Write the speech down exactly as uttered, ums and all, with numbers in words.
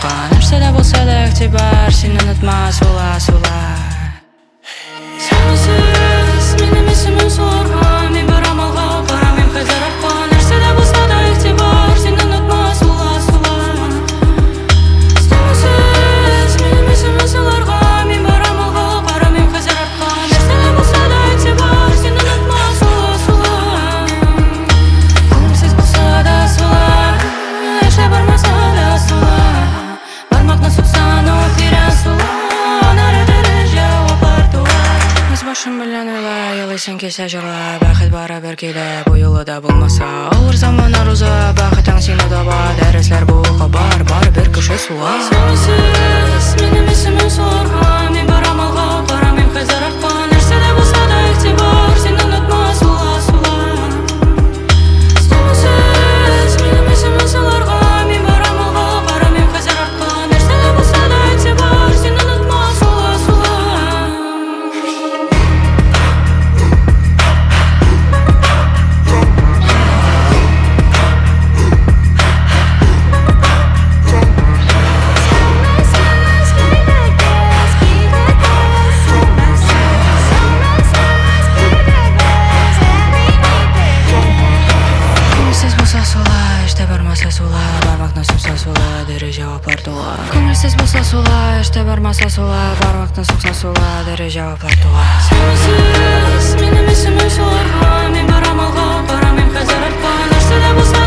жаратқан. Нәрседе болса да иқтибар, сен ұнатма, сула, сула. Сенсіз мен емес емін соларға, мен бір амалға қарамайым қай зараққа. Нәрседе болса да иқтибар, сен ұнатма, сула, сула. Сенсіз мен емес емін соларға, мен бір амалға қарамайым қай зараққа. Нәрседе болса да иқтибар, сен ұнатма, сула, сула. Көңілсіз болса да сула, еште бармаса да сула. Бармақны соқсан ол тирен сула, нәредері жауаплар туа. Өз башым білен ойла, елейсің кесе жырла. Бақыт бара бір кейде, бұл юлы да болмаса. Олар заман аруза, бақытың сені таба. Дәріслер бұлға бар, бар бір күші сула. Сенсіз мен емес емін соларға, мен бір амалға қарамайым қай зараққа. Нәрседе болса да иқтибар, сен ұнатма, сула, сула. Сенсіз мен емес емін соларға, мен бір амалға қарамайым қай зараққа. Нәрседе болса да иқтибар, сен ұнатма, сула, сула. Көңілсіз болса сула, еште бармаса сула. Бармақны соқса сула, дәрі жауаплар туа. Көңілсіз болса сула, еште бармаса сула. Бармақны соқса сула, дәрі жауаплар туа. Сенсіз мен емес емін соларға, мен бір амалға қарамайым қай зараққа. Нәрседе болса